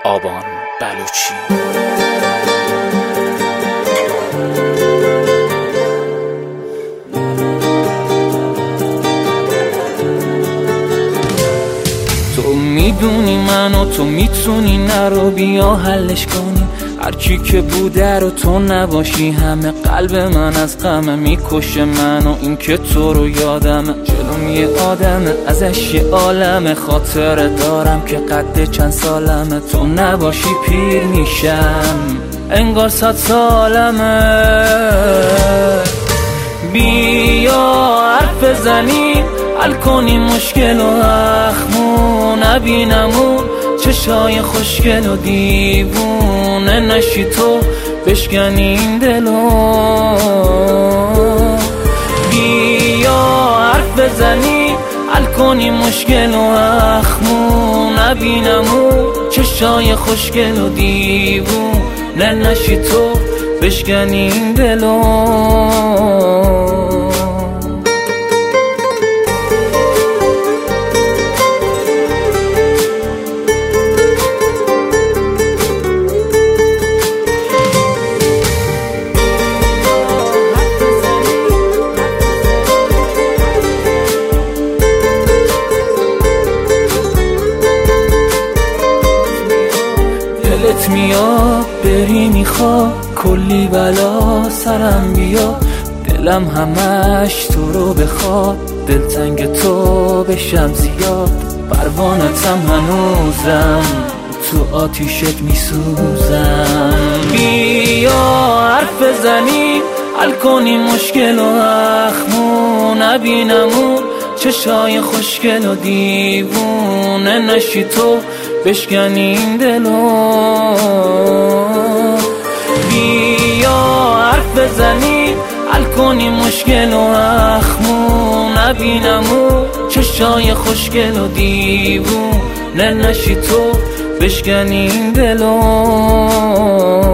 آبان بلوچی. تو میدونی من و تو میتونی نرو، بیا حلش کنیم. هرچی که بوده رو تو نباشی، همه قلب من از غم میکشه من و این که تو رو یادمه. جلوم یه آدمه ازش یه عالمه، خاطره دارم که قد چند سالمه. تو نباشی پیر میشم انگار 100 سالمه. بیا حرف بزنیم حل کنیم مشکل و اخمو، نبینمون چشای خوشگل و دیوونه نشی تو بشکنیم دلو. بیا حرف بزنیم حل کنیم مشکل و اخمو، نبینمون چشای خوشگل و دیوونه نشی تو بشکنیم دلو. دلت میاد بری میخواد کلی بلا سرم بیا، دلم همش تو رو بخواد دلتنگ تو بشم زیاد. پروانتم هنوزم تو آتیشت میسوزم. بیا حرف بزنیم حل کنیم مشکل و اخمو، نبینمون چشای خوشگل و دیوونه نشی تو بشکنیم دلو. بیا حرف بزنیم حل کنیم مشکل و اخمو، نبینمون چشای خوشگل و دیوونه نشی تو بشکنیم دلو.